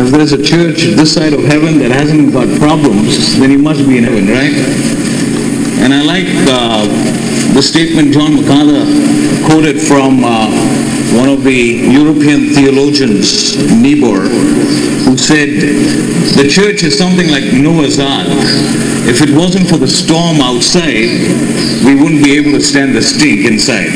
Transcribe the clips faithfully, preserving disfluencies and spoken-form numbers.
If there's a church this side of heaven that hasn't got problems, then you must be in heaven, right? And I like uh, the statement John MacArthur quoted from uh, one of the European theologians, Niebuhr, who said, the church is something like Noah's Ark. If it wasn't for the storm outside, we wouldn't be able to stand the stink inside.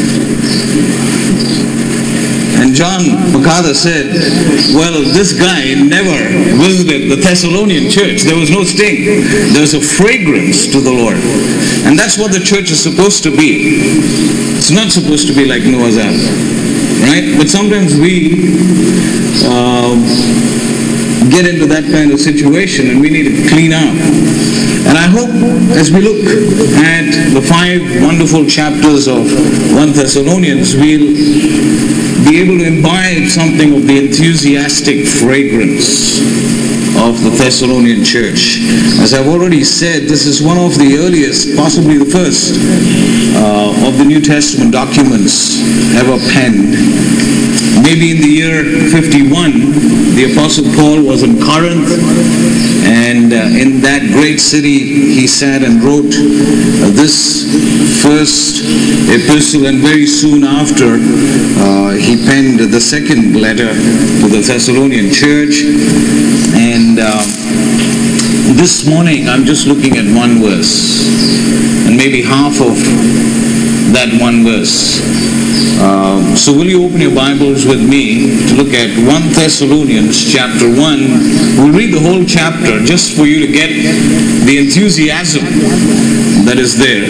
And John MacArthur said, well, this guy never visited the Thessalonian church. There was no stink. There was a fragrance to the Lord. And that's what the church is supposed to be. It's not supposed to be like Noah's Ark, right? But sometimes we uh, get into that kind of situation and we need to clean up. And I hope as we look at the five wonderful chapters of First Thessalonians, we'll be able to imbibe something of the enthusiastic fragrance of the Thessalonian church. As I've already said, this is one of the earliest, possibly the first, uh, of the New Testament documents ever penned. Maybe in the year fifty-one, the Apostle Paul was in Corinth, and uh, in that great city he sat and wrote uh, this first epistle, and very soon after uh, he penned the second letter to the Thessalonian church. And uh, this morning I'm just looking at one verse, and maybe half of that one verse. Uh, so will you open your Bibles with me to look at First Thessalonians chapter one. We'll read the whole chapter just for you to get the enthusiasm that is there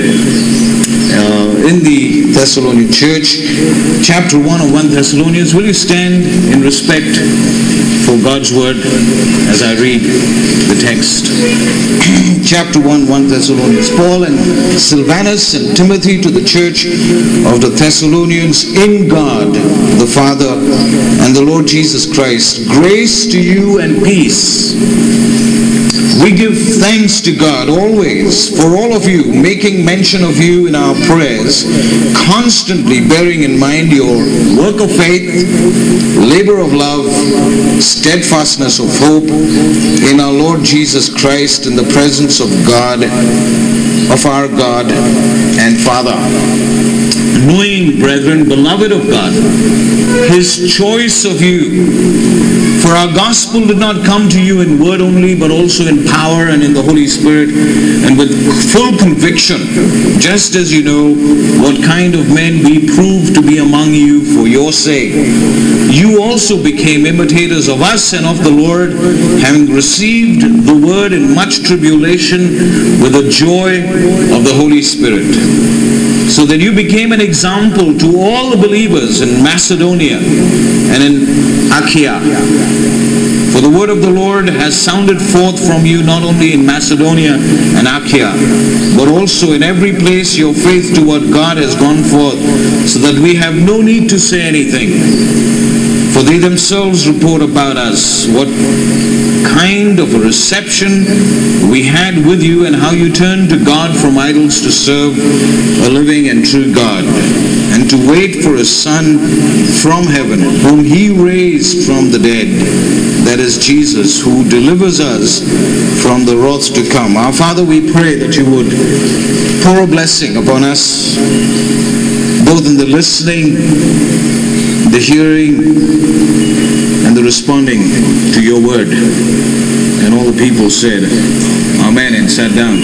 uh, in the Thessalonian church. Chapter one of First Thessalonians. Will you stand in respect for God's word as I read the text? Chapter one, First Thessalonians. Paul and Silvanus and Timothy to the church of the Thessalonians in God the Father and the Lord Jesus Christ. Grace to you and peace. We give thanks to God always for all of you, making mention of you in our prayers, constantly bearing in mind your work of faith, labor of love, steadfastness of hope in our Lord Jesus Christ, in the presence of God, of our God and Father. Knowing, brethren, beloved of God, His choice of you. For our gospel did not come to you in word only, but also in power and in the Holy Spirit, and with full conviction, just as you know what kind of men we proved to be among you for your sake. You also became imitators of us and of the Lord, having received the word in much tribulation with the joy of the Holy Spirit, so that you became an example to all the believers in Macedonia and in Achaia. For the word of the Lord has sounded forth from you not only in Macedonia and Achaia, but also in every place your faith toward God has gone forth, so that we have no need to say anything. For they themselves report about us what kind of a reception we had with you, and how you turned to God from idols to serve a living and true God, and to wait for a Son from heaven, whom He raised from the dead, that is Jesus, who delivers us from the wrath to come. Our Father, we pray that you would pour a blessing upon us, both in the listening, the hearing, and the responding to your word. And all the people said, Amen, and sat down.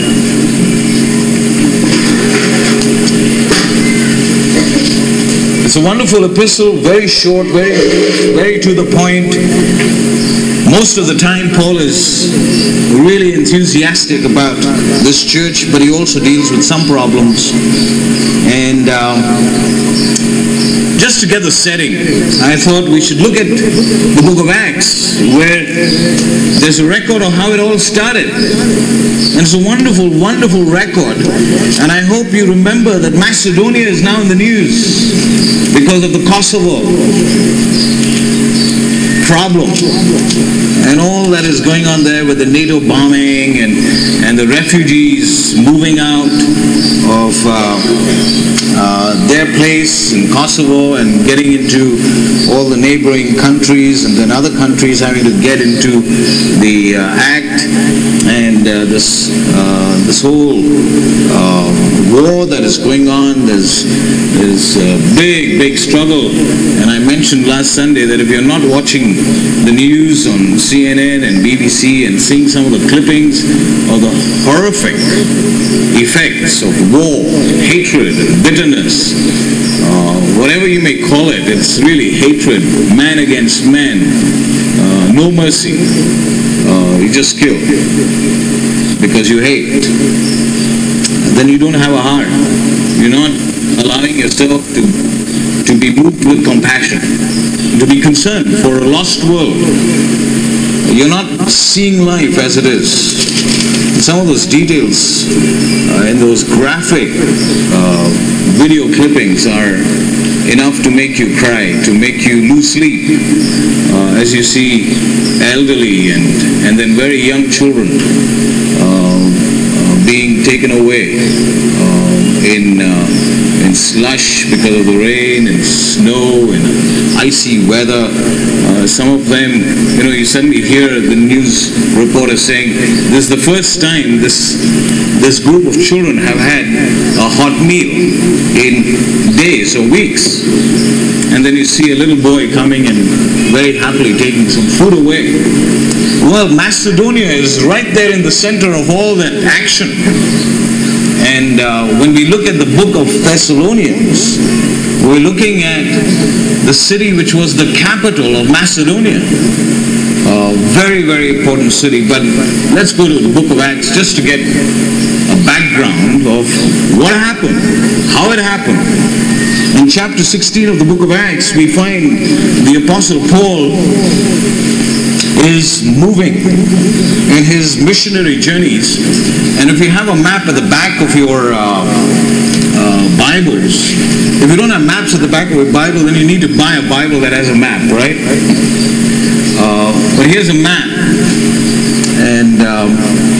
It's a wonderful epistle, very short, very, very to the point. Most of the time Paul is really enthusiastic about this church, but he also deals with some problems. And um, just to get the setting, I thought we should look at the book of Acts, where there's a record of how it all started. And it's a wonderful, wonderful record. And I hope you remember that Macedonia is now in the news because of the Kosovo. problem and all that is going on there with the NATO bombing and, and the refugees moving out of uh, uh, their place in Kosovo and getting into all the neighboring countries, and then other countries having to get into the uh, act, and uh, this uh, this whole uh, war that is going on. There's there's a big big struggle, and I mentioned last Sunday that if you're not watching the news on C N N and B B C and seeing some of the clippings of the horrific effects of war, hatred, and bitterness, uh, whatever you may call it, it's really hatred, man against man, uh, no mercy. Uh, you just kill because you hate. Then you don't have a heart. You're not allowing yourself to, to be moved with compassion, to be concerned for a lost world. You're not seeing life as it is. Some of those details uh, in those graphic uh, video clippings are enough to make you cry, to make you lose sleep, uh, as you see elderly and, and then very young children uh, uh, being taken away uh, in uh, in slush because of the rain and snow and icy weather. Uh, some of them, you know, you suddenly hear the news reporter saying, this is the first time this this group of children have had a hot meal in days or weeks. And then you see a little boy coming and very happily taking some food away. Well, Macedonia is right there in the center of all that action. And uh, when we look at the book of Thessalonians, we're looking at the city which was the capital of Macedonia. Uh, very, very important city. But let's go to the book of Acts just to get a background of what happened, how it happened. In chapter sixteen of the book of Acts, we find the Apostle Paul is moving in his missionary journeys. And if you have a map at the back of your uh, uh, Bibles, if you don't have maps at the back of your Bible, then you need to buy a Bible that has a map, right? Uh, but here's a map, and um,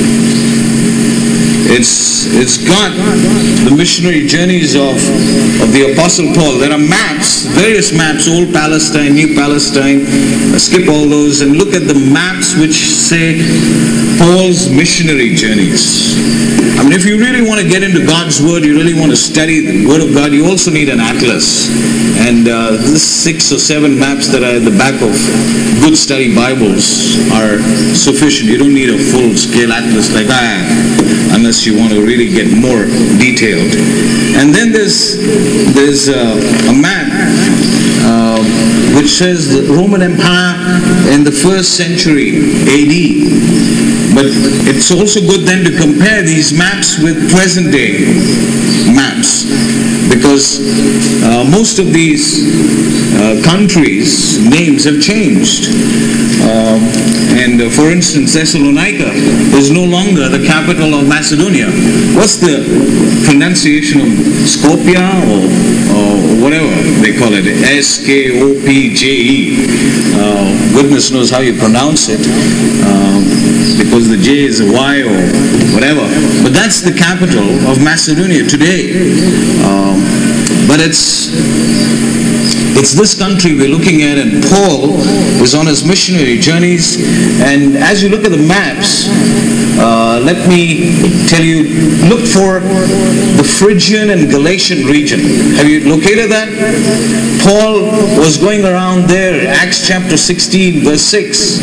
it's it's got the missionary journeys of, of the Apostle Paul. There are maps, various maps, Old Palestine, New Palestine. Skip all those and look at the maps which say Paul's missionary journeys. I mean, if you really want to get into God's Word, you really want to study the Word of God, you also need an atlas. And uh, the six or seven maps that are at the back of good study Bibles are sufficient. You don't need a full-scale atlas like I have, unless you want to really get more detailed. And then there's there's uh, a map uh, which says the Roman Empire in the first century A D. But it's also good then to compare these maps with present day maps, because uh, most of these uh, countries' names have changed. Uh, and uh, for instance, Thessalonica is no longer the capital of Macedonia. What's the pronunciation of Skopje or, or whatever they call it? S K O P J E. Uh, goodness knows how you pronounce it, uh, because the J is a Y or whatever. But that's the capital of Macedonia today. Um, but it's It's this country we're looking at, and Paul is on his missionary journeys. And as you look at the maps, uh, let me tell you, look for the Phrygian and Galatian region. Have you located that? Paul was going around there, Acts chapter sixteen, verse six.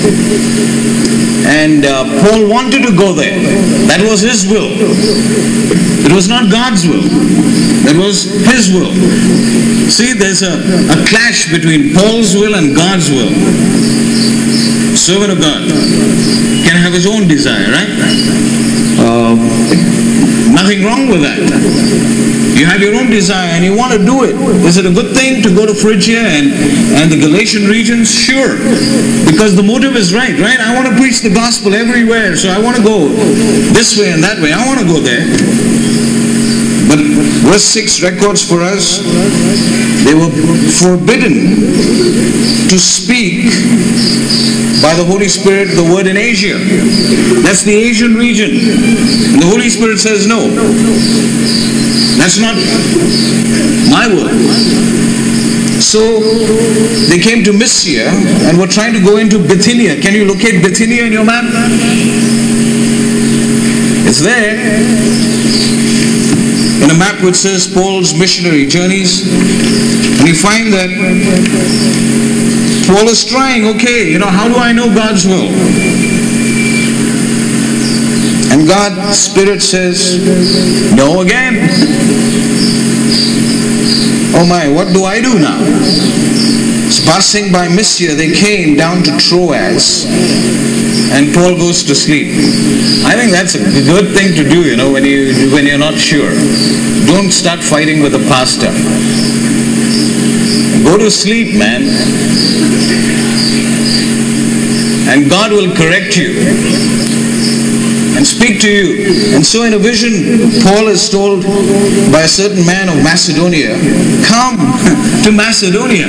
And uh, Paul wanted to go there. That was his will. It was not God's will. That was his will. See, there's a, a clash between Paul's will and God's will. Servant of God can have his own desire, right? Uh, nothing wrong with that. You have your own desire and you want to do it. Is it a good thing to go to Phrygia and, and the Galatian regions? Sure. Because the motive is right, right? I want to preach the gospel everywhere, so I want to go this way and that way. I want to go there. But verse six records for us, they were forbidden to speak by the Holy Spirit the word in Asia. That's the Asian region. And the Holy Spirit says, no, that's not my word. So they came to Mysia and were trying to go into Bithynia. Can you locate Bithynia in your map? It's there. In a map which says Paul's missionary journeys. And you find that Paul is trying, okay, you know, how do I know God's will? And God's Spirit says, no again. Oh my, what do I do now? Passing by Mysia, they came down to Troas, and Paul goes to sleep. I think that's a good thing to do, you know, when you when you're not sure. Don't start fighting with the pastor. Go to sleep, man. And God will correct you and speak to you. And so in a vision, Paul is told by a certain man of Macedonia, come to Macedonia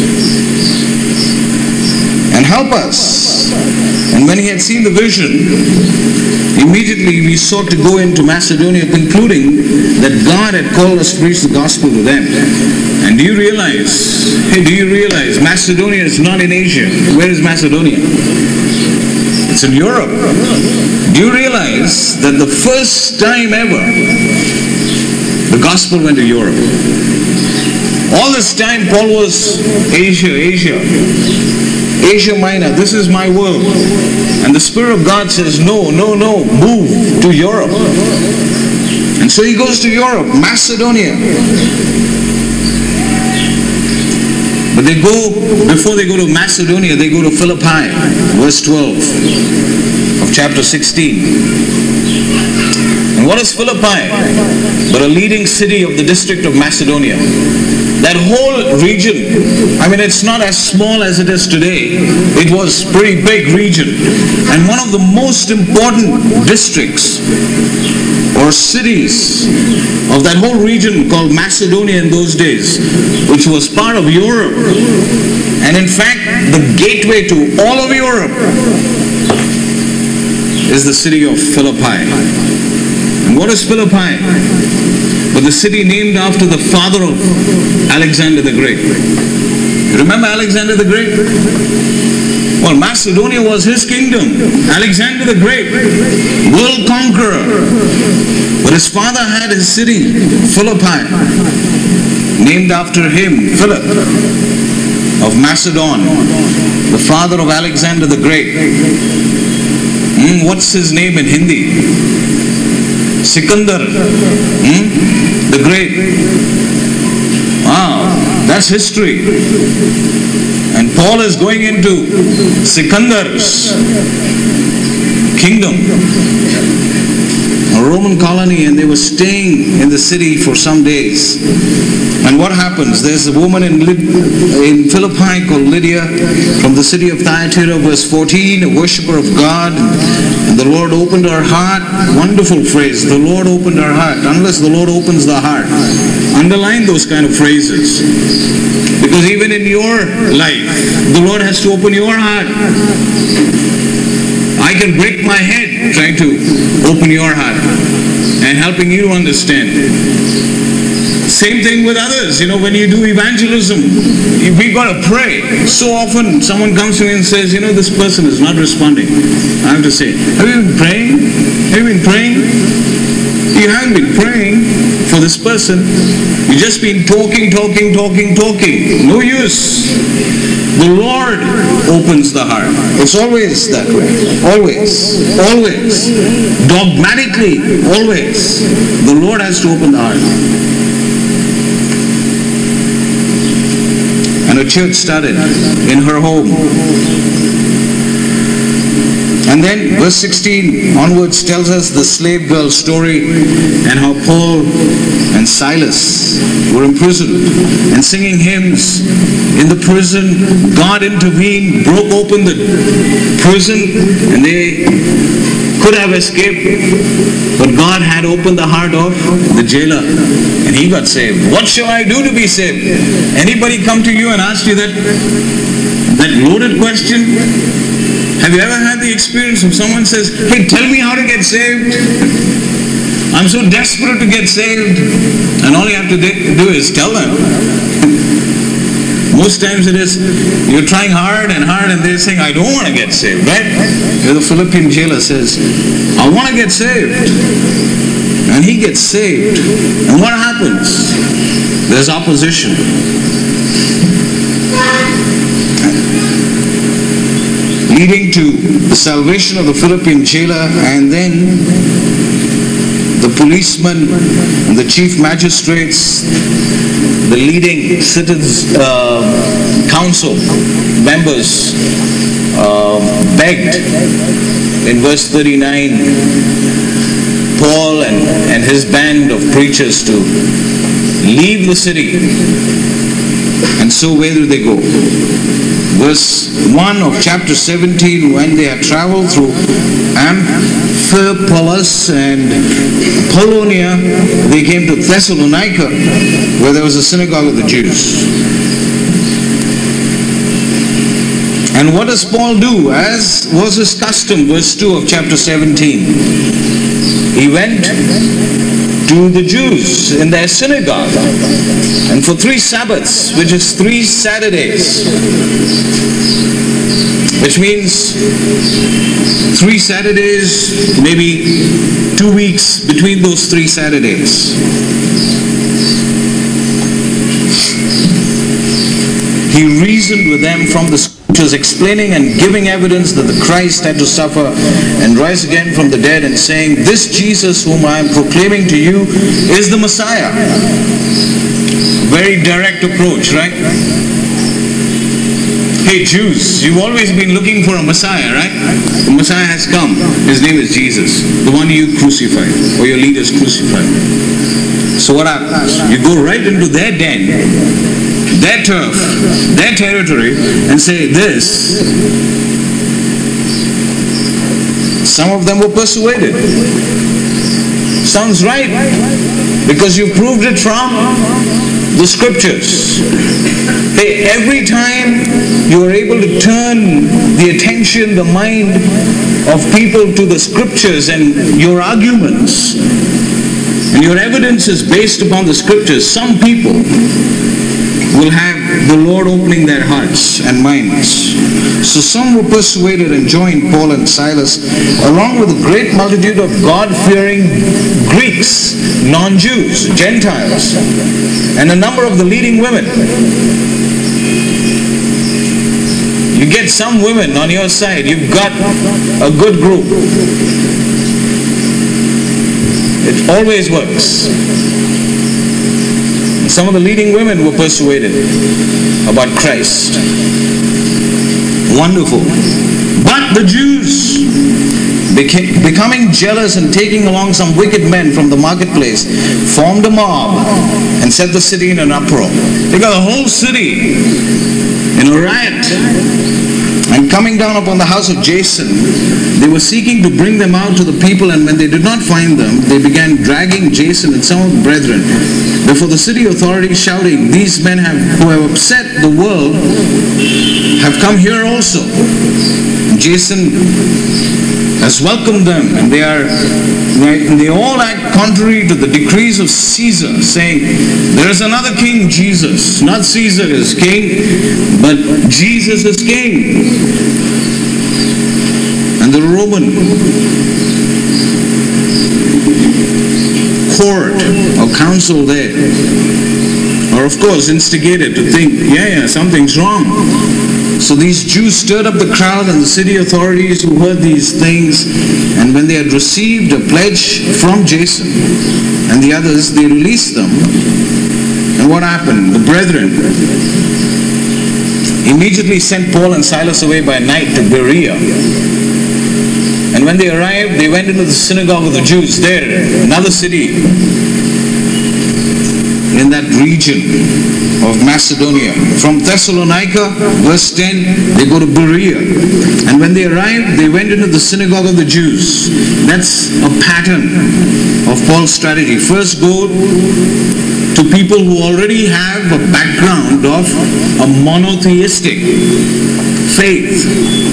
and help us. And when he had seen the vision, immediately we sought to go into Macedonia, concluding that God had called us to preach the gospel to them. And do you realize, hey, do you realize Macedonia is not in Asia? Where is Macedonia? It's in Europe. Do you realize that the first time ever the gospel went to Europe? All this time Paul was Asia, Asia, Asia Minor. This is my world. And the Spirit of God says, no, no, no, move to Europe. And so he goes to Europe, Macedonia. But they go, before they go to Macedonia, they go to Philippi, verse twelve of chapter sixteen. And what is Philippi? But a leading city of the district of Macedonia. That whole region, I mean, it's not as small as it is today. It was a pretty big region. And one of the most important districts or cities of that whole region called Macedonia in those days, which was part of Europe, and in fact the gateway to all of Europe, is the city of Philippi. And what is Philippi? But the city named after the father of Alexander the Great. Remember Alexander the Great? Well, Macedonia was his kingdom. Alexander the Great, world conqueror. But his father had his city, Philippi, named after him, Philip of Macedon, the father of Alexander the Great. Hmm, what's his name in Hindi? Sikandar, hmm? the Great. Wow, that's history. And Paul is going into Sikandar's kingdom, a Roman colony, and they were staying in the city for some days. And what happens? There's a woman in, in Philippi called Lydia from the city of Thyatira, verse fourteen, a worshiper of God. And the Lord opened her heart. Wonderful phrase. The Lord opened her heart. Unless the Lord opens the heart. Underline those kind of phrases. Because even in your life, the Lord has to open your heart. I can break my head trying to open your heart and helping you understand. Same thing with others. You know, when you do evangelism, we got to pray. So often someone comes to me and says, you know, this person is not responding. I have to say, have you been praying? Have you been praying? You haven't been praying for this person. You've just been talking, talking, talking, talking. No use. The Lord opens the heart. It's always that way. Always. Always. Dogmatically. Always. The Lord has to open the heart. And a church started in her home. And then verse sixteen onwards tells us the slave girl story and how Paul and Silas were imprisoned and singing hymns in the prison. God intervened, broke open the prison, and they could have escaped, but God had opened the heart of the jailer, and he got saved. What shall I do to be saved? Anybody come to you and ask you that, that loaded question? Have you ever had the experience when someone says, hey, tell me how to get saved? I'm so desperate to get saved. And all you have to do is tell them. Most times it is, you're trying hard and hard and they're saying, I don't want to get saved, right? The Philippian jailer says, I want to get saved. And he gets saved. And what happens? There's opposition. Leading to the salvation of the Philippian jailer, and then the policemen and the chief magistrates, the leading citizens, uh, council members uh, begged in verse thirty-nine Paul and, and his band of preachers to leave the city. And so where do they go? Verse one of chapter seventeen, when they had traveled through Amphipolis and Apollonia, they came to Thessalonica, where there was a synagogue of the Jews. And what does Paul do? As was his custom, verse two of chapter seventeen, he went to the Jews in their synagogue, and for three Sabbaths, which is three Saturdays, which means three Saturdays, maybe two weeks between those three Saturdays, he reasoned with them from the Scriptures, explaining and giving evidence that the Christ had to suffer and rise again from the dead, and saying, this Jesus whom I am proclaiming to you is the Messiah. Very direct approach, right? Hey Jews, you've always been looking for a Messiah, right? The Messiah has come. His name is Jesus, the one you crucified, or your leaders crucified. So what happens? You go right into their den, their turf, their territory, and say this. Some of them were persuaded. Sounds right, because you proved it from the Scriptures. Hey, every time you are able to turn the attention, the mind of people to the Scriptures and your arguments, and your evidence is based upon the Scriptures, some people will have the Lord opening their hearts and minds. So some were persuaded and joined Paul and Silas, along with a great multitude of God-fearing Greeks, non-Jews, Gentiles, and a number of the leading women. You get some women on your side, you've got a good group. It always works. Some of the leading women were persuaded about Christ. Wonderful. But the Jews, became, becoming jealous and taking along some wicked men from the marketplace, formed a mob and set the city in an uproar. They got the whole city in a riot. And coming down upon the house of Jason, they were seeking to bring them out to the people, and when they did not find them, they began dragging Jason and some of the brethren before the city authorities, shouting, these men have, who have upset the world have come here also. And Jason has welcomed them, and they are and they all act contrary to the decrees of Caesar, saying, there is another king, Jesus. Not Caesar is king, but Jesus is king. And the Roman court or council there are of course instigated to think, yeah, yeah, something's wrong. So these Jews stirred up the crowd and the city authorities who heard these things, and when they had received a pledge from Jason and the others, they released them. And what happened? The brethren immediately sent Paul and Silas away by night to Berea. And when they arrived, they went into the synagogue of the Jews there, another city. in that region of Macedonia. From Thessalonica, verse ten, they go to Berea. And when they arrived, they went into the synagogue of the Jews. That's a pattern of Paul's strategy. First go to people who already have a background of a monotheistic faith.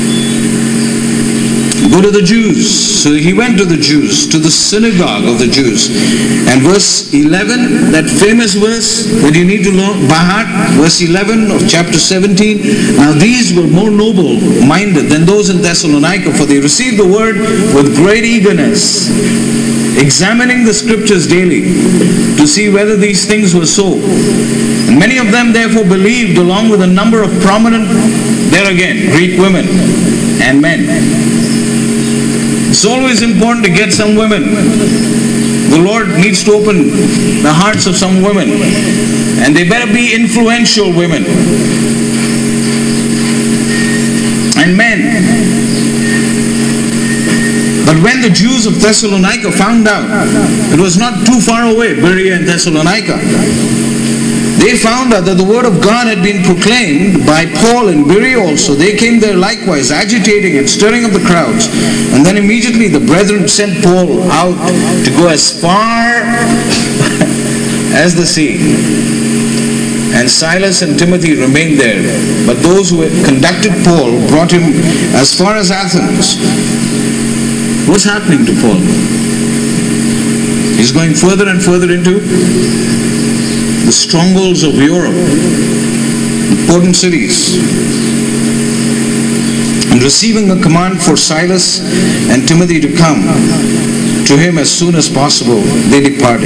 Go to the Jews. So he went to the Jews, to the synagogue of the Jews. And verse eleven, that famous verse that you need to learn by heart, verse eleven of chapter seventeen. Now these were more noble-minded than those in Thessalonica, for they received the word with great eagerness, examining the scriptures daily to see whether these things were so. And many of them therefore believed, along with a number of prominent, there again, Greek women and men. It's always important to get some women. The Lord needs to open the hearts of some women, and they better be influential women and men. But when the Jews of Thessalonica found out, it was not too far away, Berea and Thessalonica, they found out that the word of God had been proclaimed by Paul in Berea also. They came there likewise, agitating and stirring up the crowds. And then immediately the brethren sent Paul out to go as far as the sea. And Silas and Timothy remained there. But those who had conducted Paul brought him as far as Athens. What's happening to Paul? He's going further and further into the strongholds of Europe, important cities. And receiving a command for Silas and Timothy to come to him as soon as possible, they departed.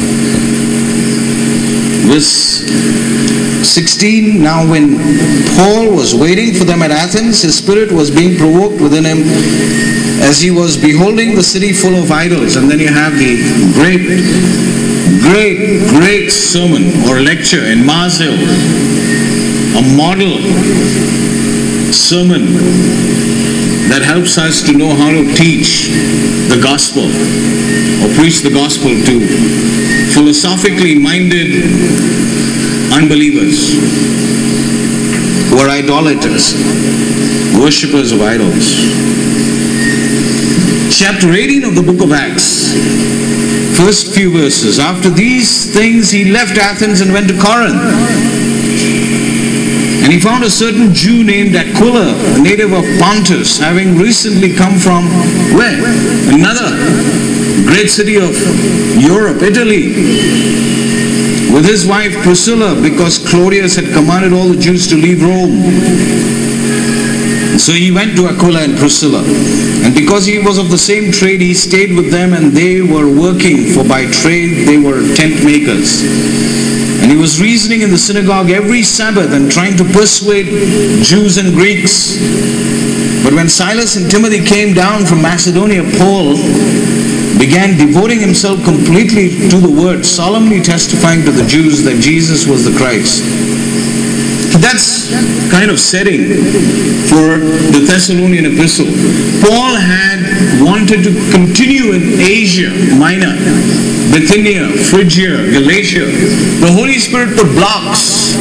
Verse sixteen, now when Paul was waiting for them at Athens, his spirit was being provoked within him as he was beholding the city full of idols. And then you have the great Great, great sermon or lecture in Mars Hill, a model sermon that helps us to know how to teach the gospel or preach the gospel to philosophically minded unbelievers who are idolaters, worshippers of idols. Chapter eighteen of the book of Acts. First few verses. After these things he left Athens and went to Corinth. And he found a certain Jew named Aquila, a native of Pontus, having recently come from where? Another great city of Europe, Italy, with his wife Priscilla, because Claudius had commanded all the Jews to leave Rome. So he went to Aquila and Priscilla. And because he was of the same trade, he stayed with them, and they were working, for by trade they were tent makers. And he was reasoning in the synagogue every Sabbath and trying to persuade Jews and Greeks. But when Silas and Timothy came down from Macedonia, Paul began devoting himself completely to the word, solemnly testifying to the Jews that Jesus was the Christ. That's kind of setting for the Thessalonian epistle. Paul had wanted to continue in Asia Minor, Bithynia, Phrygia, Galatia. The Holy Spirit put blocks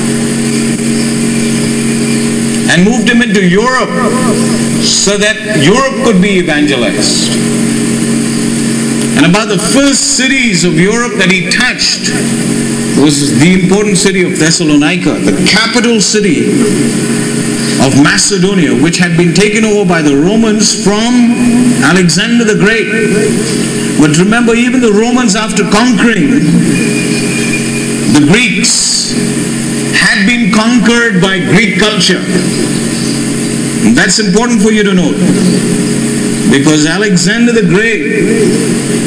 and moved him into Europe so that Europe could be evangelized. And about the first cities of Europe that he touched was the important city of Thessalonica, the capital city of Macedonia, which had been taken over by the Romans from Alexander the Great. But remember, even the Romans, after conquering the Greeks, had been conquered by Greek culture. And that's important for you to note, because Alexander the Great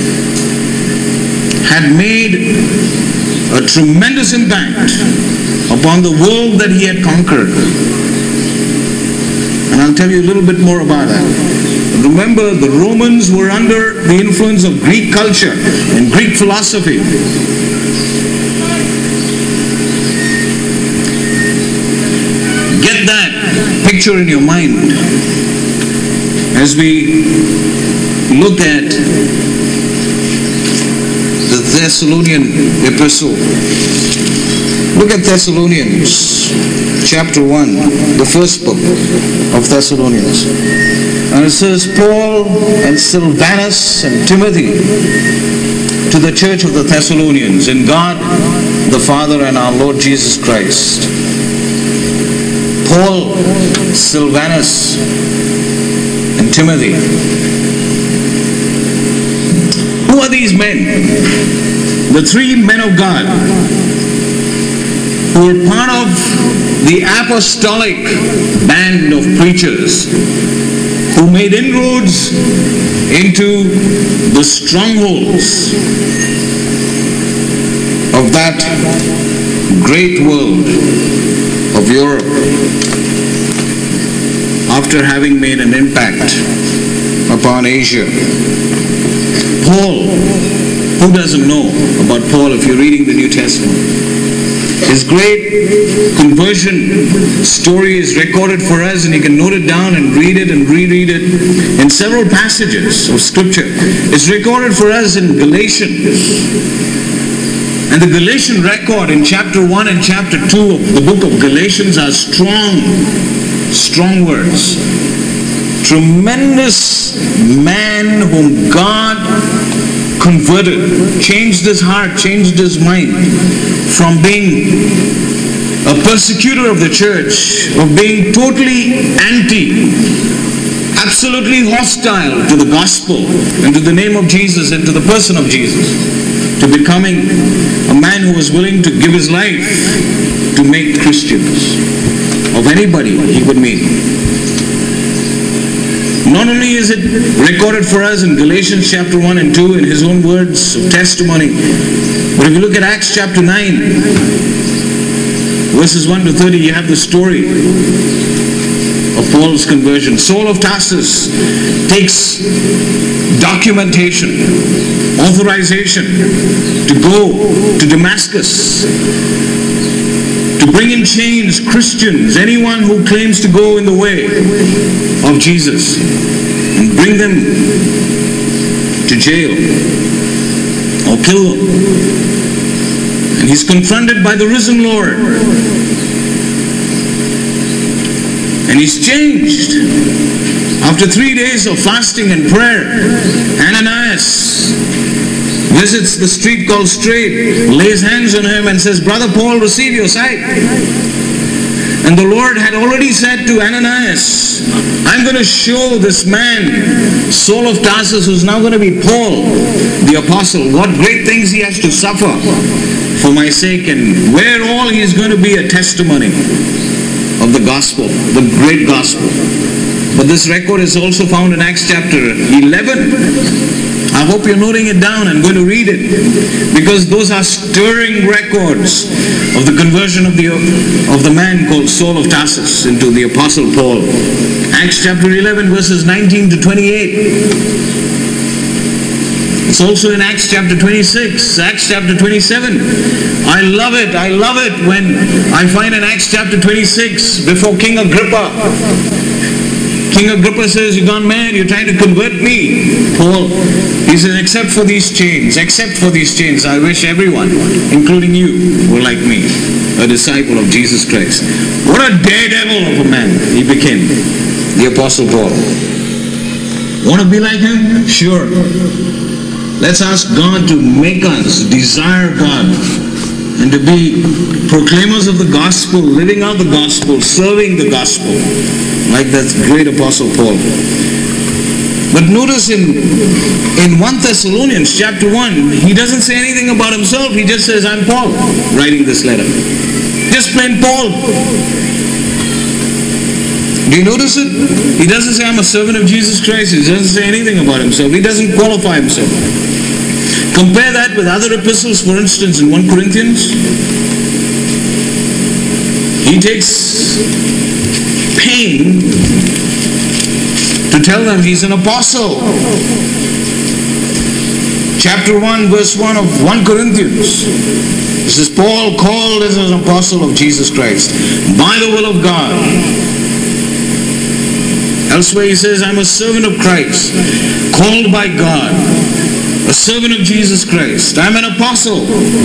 had made a tremendous impact upon the world that he had conquered. And I'll tell you a little bit more about that. Remember, the Romans were under the influence of Greek culture and Greek philosophy. Get that picture in your mind as we look at the Thessalonian epistle. Look at Thessalonians chapter one, the first book of Thessalonians. And it says, Paul and Silvanus and Timothy to the church of the Thessalonians, in God the Father and our Lord Jesus Christ. Paul, Silvanus, and Timothy. Who are these men? The three men of God who were part of the apostolic band of preachers who made inroads into the strongholds of that great world of Europe after having made an impact upon Asia. Paul, who doesn't know about Paul if you're reading the New Testament? His great conversion story is recorded for us, and you can note it down and read it and reread it in several passages of Scripture. It's recorded for us in Galatians. And the Galatian record in chapter one and chapter two of the book of Galatians are strong, strong words. Tremendous man whom God converted, changed his heart, changed his mind from being a persecutor of the church, of being totally anti, absolutely hostile to the gospel and to the name of Jesus and to the person of Jesus, to becoming a man who was willing to give his life to make Christians of anybody he would meet. Not only is it recorded for us in Galatians chapter one and two in his own words of testimony, but if you look at Acts chapter nine, verses one to thirty, you have the story of Paul's conversion. Saul of Tarsus takes documentation, authorization to go to Damascus, to bring in chains Christians, anyone who claims to go in the way of Jesus, and bring them to jail or kill them. And he's confronted by the risen Lord, and he's changed. After three days of fasting and prayer, Ananias visits the street called Straight, lays hands on him and says, Brother Paul, receive your sight. And the Lord had already said to Ananias, I'm going to show this man, Saul of Tarsus, who's now going to be Paul, the apostle, what great things he has to suffer for my sake, and where all he is going to be a testimony of the gospel, the great gospel. But this record is also found in Acts chapter eleven. I hope you're noting it down and going to read it, because those are stirring records of the conversion of the of the man called Saul of Tarsus into the Apostle Paul. Acts chapter eleven verses nineteen to twenty-eight. It's also in Acts chapter twenty-six, Acts chapter twenty-seven. I love it, I love it when I find in Acts chapter twenty-six, before King Agrippa, King Agrippa says, you've gone mad, you're trying to convert me. Paul, he says, except for these chains, except for these chains, I wish everyone, including you, were like me, a disciple of Jesus Christ. What a daredevil of a man he became, the Apostle Paul. Want to be like him? Sure. Let's ask God to make us desire God and to be proclaimers of the gospel, living out the gospel, serving the gospel, like that great Apostle Paul. But notice in, in First Thessalonians chapter one, he doesn't say anything about himself. He just says, I'm Paul, writing this letter. Just plain Paul. Do you notice it? He doesn't say, I'm a servant of Jesus Christ. He doesn't say anything about himself. He doesn't qualify himself. Compare that with other epistles. For instance, in First Corinthians, he takes pain to tell them he's an apostle. Chapter one, verse one of First Corinthians. This is Paul, called as an apostle of Jesus Christ, by the will of God. Elsewhere he says, I'm a servant of Christ, called by God, a servant of Jesus Christ. I'm an apostle.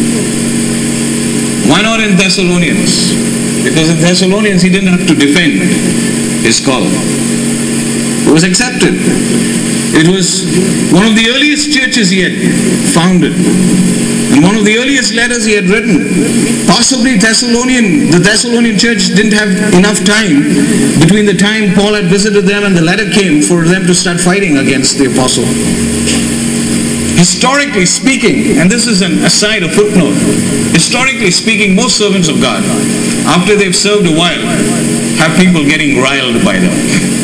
Why not in Thessalonians? Because in Thessalonians he didn't have to defend his call. It was accepted. It was one of the earliest churches he had founded, and one of the earliest letters he had written. Possibly Thessalonian, the Thessalonian church didn't have enough time between the time Paul had visited them and the letter came for them to start fighting against the apostle. Historically speaking, and this is an aside, a footnote, historically speaking, most servants of God, after they've served a while, have people getting riled by them.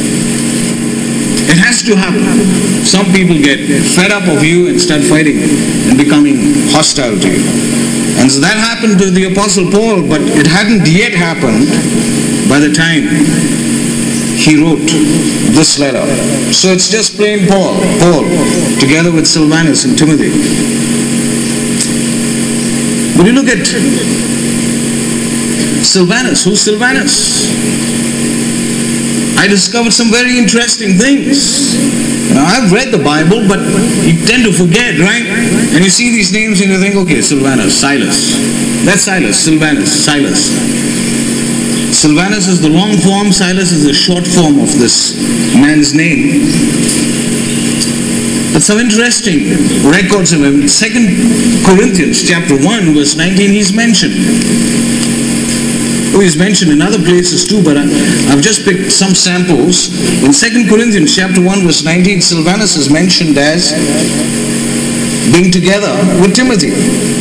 It has to happen. Some people get fed up of you and start fighting and becoming hostile to you. And so that happened to the Apostle Paul, but it hadn't yet happened by the time he wrote this letter. So it's just plain Paul, Paul, together with Silvanus and Timothy. But you look at Silvanus. Who's Silvanus? I discovered some very interesting things. Now, I've read the Bible, but you tend to forget, right? And you see these names and you think, okay, Silvanus, Silas. That's Silas, Silvanus, Silas. Silvanus is the long form, Silas is the short form of this man's name. But some interesting records of him. Second Corinthians chapter one, verse nineteen, he's mentioned. Oh, he's mentioned in other places too, but I, I've just picked some samples. In Second Corinthians chapter one, verse nineteen, Silvanus is mentioned as being together with Timothy.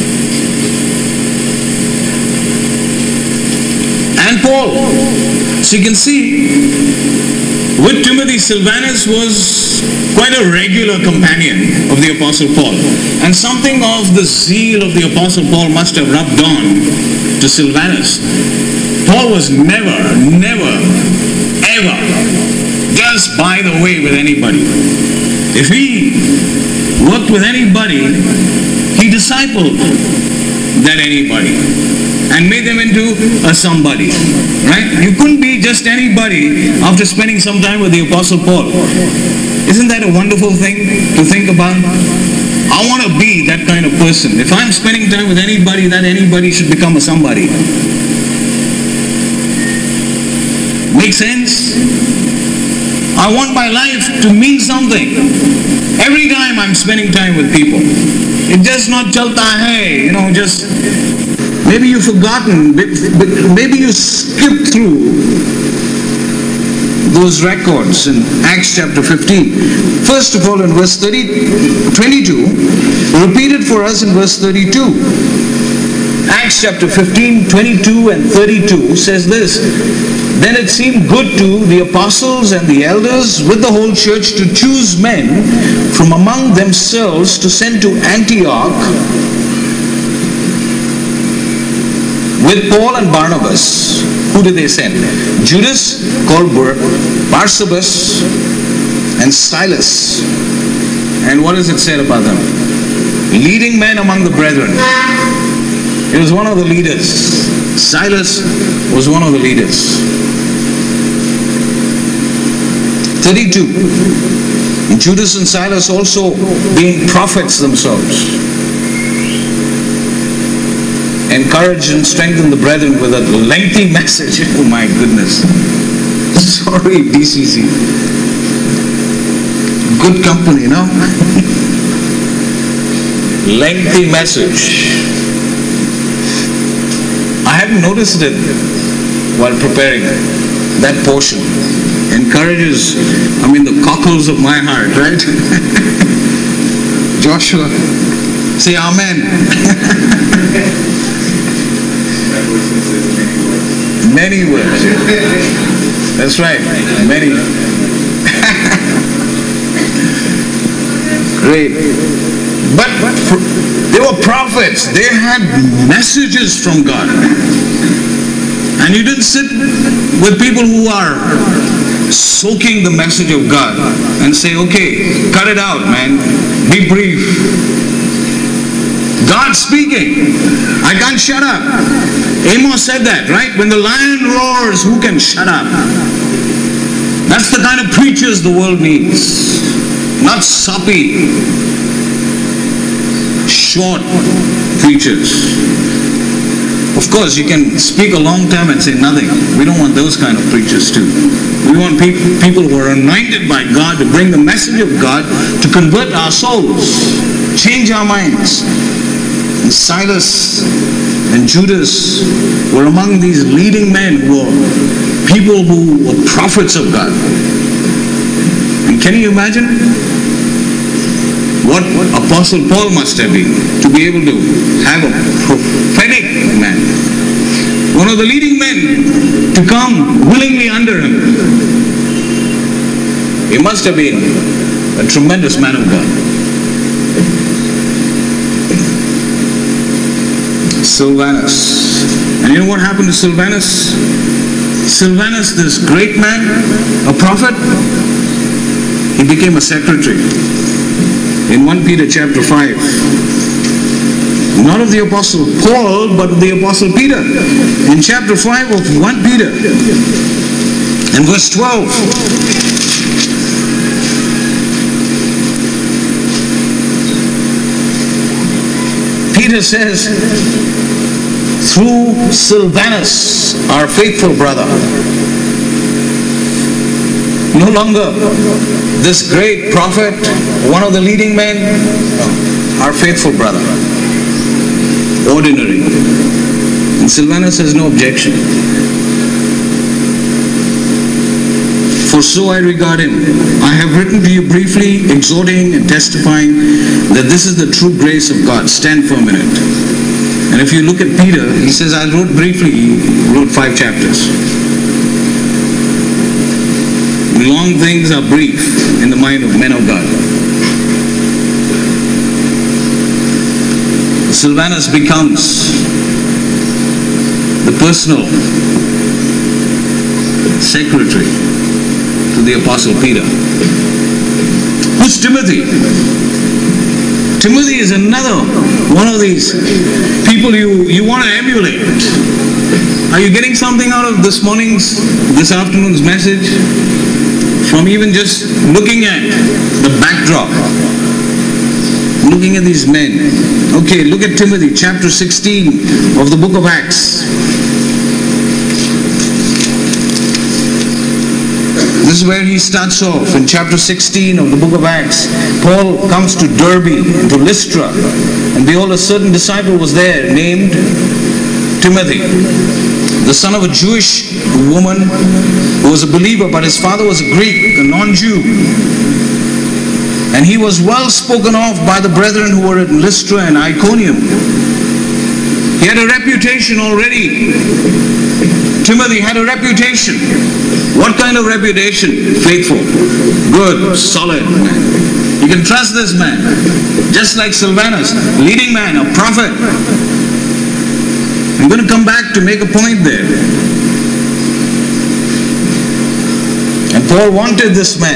And Paul. So you can see, with Timothy, Silvanus was quite a regular companion of the Apostle Paul. And something of the zeal of the Apostle Paul must have rubbed on to Silvanus. Paul was never, never, ever just by the way with anybody. If he worked with anybody, he discipled that anybody and made them into a somebody. Right? You couldn't be just anybody after spending some time with the Apostle Paul. Isn't that a wonderful thing to think about? I want to be that kind of person. If I'm spending time with anybody, that anybody should become a somebody. Make sense? I want my life to mean something. Every time I'm spending time with people. It's just not chalta hai, you know, just maybe you've forgotten, maybe you skipped through those records in Acts chapter fifteen. First of all, in verse thirty, twenty-two, repeated for us in verse thirty-two. Acts chapter fifteen, twenty-two and thirty-two says this: Then it seemed good to the apostles and the elders with the whole church to choose men from among themselves to send to Antioch with Paul and Barnabas. Who did they send? Judas, called Barsabas, and Silas. And what is it said about them? Leading men among the brethren. He was one of the leaders. Silas was one of the leaders. thirty-two. Judas and Silas also being prophets themselves, encourage and strengthen the brethren with a lengthy message. Oh my goodness. Sorry, D C C. Good company, no? Lengthy message. I hadn't noticed it while preparing that portion. Encourages, I mean, the cockles of my heart, right? Joshua, say amen. Many words. That's right, many. Great. But they were prophets. They had messages from God. And you didn't sit with people who are soaking the message of God and say, okay, cut it out, man. Be brief. God speaking. I can't shut up. Amos said that, right? When the lion roars, who can shut up? That's the kind of preachers the world needs. Not soppy short preachers. Of course, you can speak a long time and say nothing. We don't want those kind of preachers too. We want pe- people who are anointed by God to bring the message of God to convert our souls, change our minds. And Silas and Judas were among these leading men who were people who were prophets of God. And can you imagine what Apostle Paul must have been to be able to have a prophetic man, one of the leading men, to come willingly under him? He must have been a tremendous man of God. Silvanus. And you know what happened to Silvanus? Silvanus, this great man, a prophet, he became a secretary. In First Peter chapter five. Not of the Apostle Paul, but of the Apostle Peter. In chapter five of First Peter, in verse twelve. Peter says, through Silvanus, our faithful brother. No longer this great prophet, one of the leading men, our faithful brother. Ordinary. And Silvanus has no objection. For so I regard him. I have written to you briefly, exhorting and testifying that this is the true grace of God. Stand firm in it. And if you look at Peter, he says, I wrote briefly, he wrote five chapters. Long things are brief in the mind of men of God. Silvanus becomes the personal secretary to the Apostle Peter. Who's Timothy? Timothy is another one of these people you, you want to emulate. Are you getting something out of this morning's, this afternoon's message? From even just looking at the backdrop, looking at these men. Okay, look at Timothy, chapter sixteen of the book of Acts. This is where he starts off, in chapter sixteen of the book of Acts. Paul comes to Derbe, to Lystra, and behold, a certain disciple was there named Timothy, the son of a Jewish woman who was a believer, but his father was a Greek, a non-Jew. And he was well spoken of by the brethren who were at Lystra and Iconium. He had a reputation already. Timothy had a reputation. What kind of reputation? Faithful, good, solid man. You can trust this man. Just like Silvanus, leading man, a prophet. I'm going to come back to make a point there. And Paul wanted this man.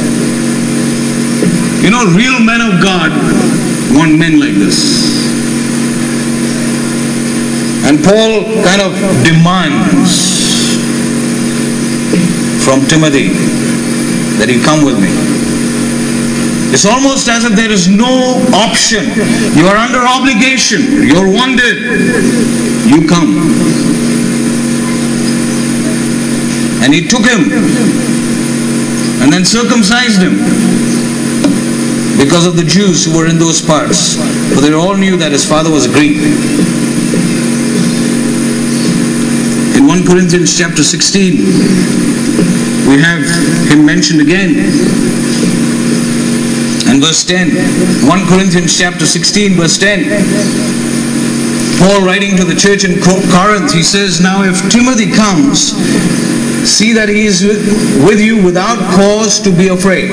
You know, real men of God want men like this. And Paul kind of demands from Timothy that he come with me. It's almost as if there is no option. You are under obligation. You're wanted. You come. And he took him and then circumcised him because of the Jews who were in those parts. For they all knew that his father was a Greek. In First Corinthians chapter sixteen, we have him mentioned again. And verse ten, First Corinthians chapter sixteen, verse ten, Paul writing to the church in Corinth, he says, now if Timothy comes, see that he is with you without cause to be afraid.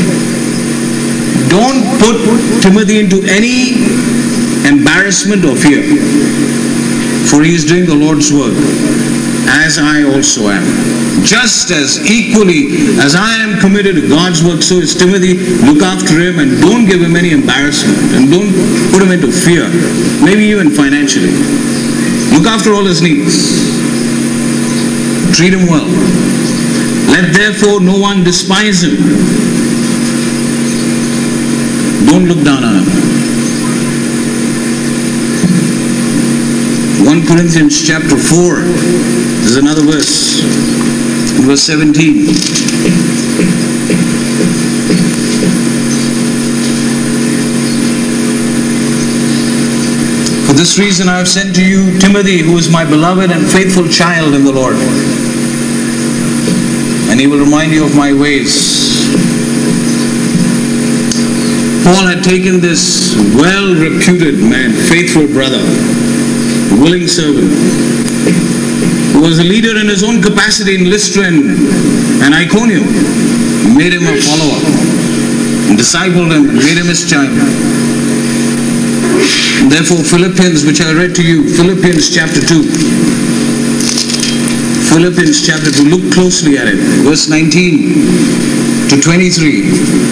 Don't put Timothy into any embarrassment or fear, for he is doing the Lord's work, as I also am. Just as equally as I am committed to God's work, so is Timothy. Look after him and don't give him any embarrassment and don't put him into fear, maybe even financially. Look after all his needs. Treat him well. Let therefore no one despise him. Don't look down on him. First Corinthians chapter four, there's another verse, verse seventeen. For this reason I have sent to you Timothy, who is my beloved and faithful child in the Lord. And he will remind you of my ways. Paul had taken this well-reputed man, faithful brother, willing servant, who was a leader in his own capacity in Lystra and Iconium, made him a follower, and discipled him, and made him his child. Therefore, Philippians, which I read to you, Philippians chapter two. Philippians chapter two, look closely at it. Verse nineteen to twenty-three.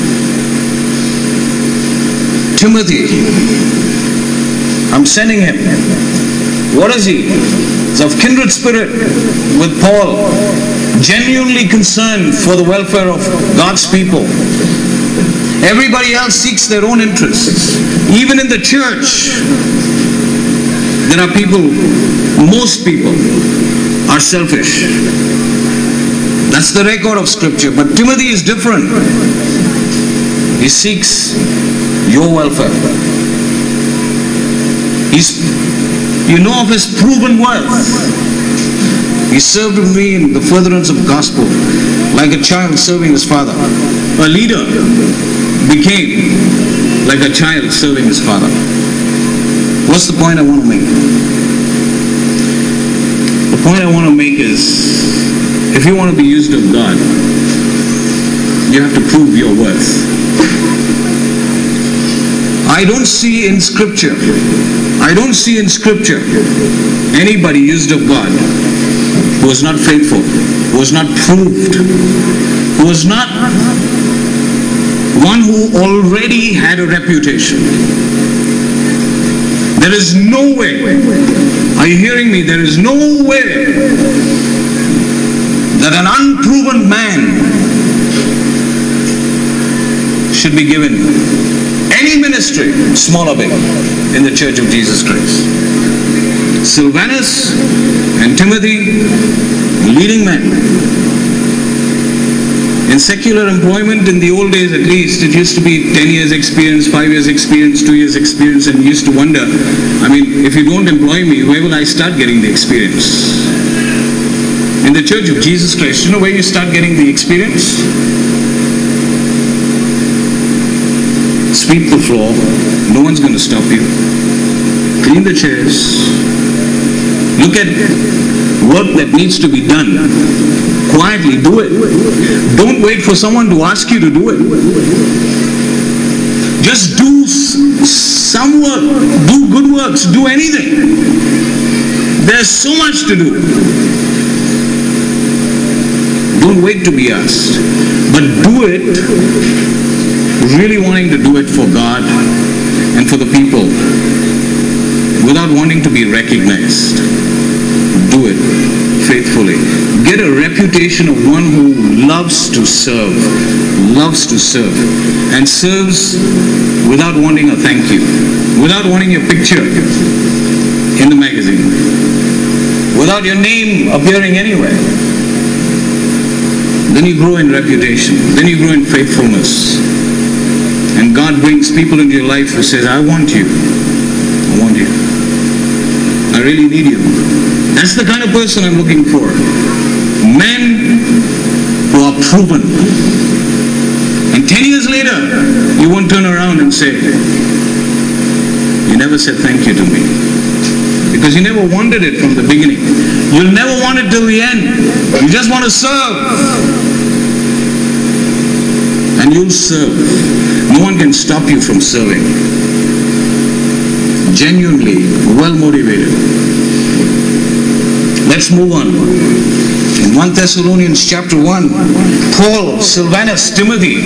Timothy, I'm sending him. What is he? He's of kindred spirit with Paul, genuinely concerned for the welfare of God's people. Everybody else seeks their own interests. Even in the church, there are people, most people are selfish. That's the record of Scripture. But Timothy is different. He seeks your welfare. He's, you know of his proven worth. He served with me in the furtherance of the gospel, like a child serving his father. A leader became like a child serving his father. What's the point I want to make? The point I want to make is, if you want to be used of God, you have to prove your worth. I don't see in Scripture, I don't see in Scripture anybody used of God who was not faithful, who was not proved, who was not one who already had a reputation. There is no way, are you hearing me? There is no way that an unproven man should be given any ministry, small or big, in the Church of Jesus Christ. Silvanus and Timothy, leading men. In secular employment, in the old days at least, it used to be ten years experience, five years experience, two years experience, and you used to wonder, I mean, if you don't employ me, where will I start getting the experience? In the Church of Jesus Christ, you know where you start getting the experience? Sweep the floor, no one's going to stop you. Clean the chairs. Look at work that needs to be done. Quietly do it. Don't wait for someone to ask you to do it. Just do some work. Do good works. Do anything. There's so much to do. Don't wait to be asked. But do it really wanting to do it for God and for the people without wanting to be recognized. Do it faithfully. Get a reputation of one who loves to serve, loves to serve, and serves without wanting a thank you, without wanting your picture in the magazine, without your name appearing anywhere. Then you grow in reputation, then you grow in faithfulness, and God brings people into your life who says, I want you, I want you, I really need you. That's the kind of person I'm looking for. Men who are proven. And ten years later, you won't turn around and say, you never said thank you to me. Because you never wanted it from the beginning. You'll never want it till the end. You just want to serve. And you'll serve. No one can stop you from serving. Genuinely, well motivated. Let's move on. In First Thessalonians chapter one, Paul, Silvanus, Timothy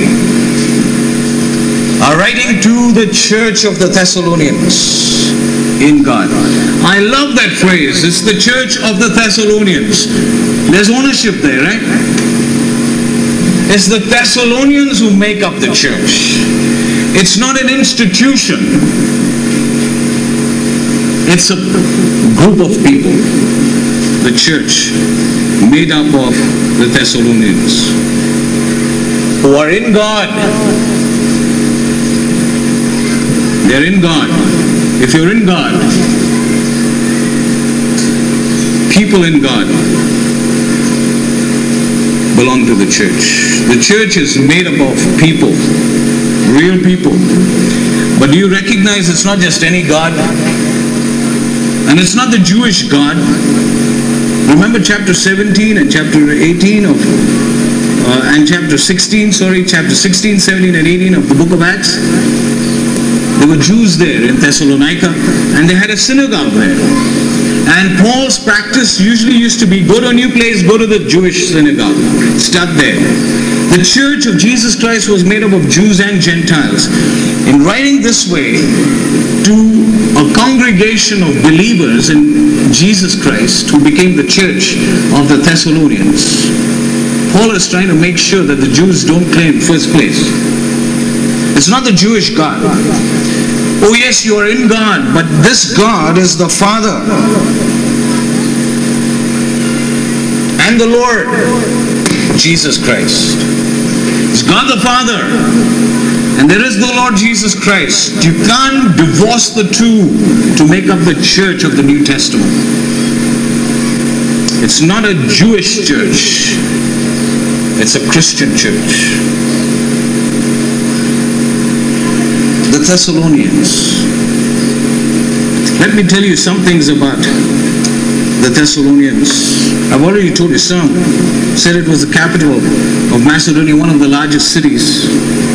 are writing to the church of the Thessalonians in God. I love that phrase. It's the church of the Thessalonians. There's ownership there, right? It's the Thessalonians who make up the church. It's not an institution. It's a group of people, the church, made up of the Thessalonians, who are in God. They're in God. If you're in God, people in God belong to the church. The church is made up of people, real people. But do you recognize it's not just any God? And it's not the Jewish God. Remember chapter seventeen and chapter eighteen of, uh, and chapter sixteen, sorry, chapter sixteen, seventeen and eighteen of the book of Acts? There were Jews there in Thessalonica, and they had a synagogue there. And Paul's practice usually used to be, go to a new place, go to the Jewish synagogue. Start there. The church of Jesus Christ was made up of Jews and Gentiles. In writing this way to a congregation of believers in Jesus Christ who became the church of the Thessalonians, Paul is trying to make sure that the Jews don't claim first place. It's not the Jewish God. Oh yes, you are in God, but this God is the Father and the Lord Jesus Christ. It's God the Father and there is the Lord Jesus Christ. You can't divorce the two to make up the church of the New Testament. It's not a Jewish church. It's a Christian church. The Thessalonians. Let me tell you some things about the Thessalonians. I've already told you some. Said it was the capital of Macedonia, one of the largest cities.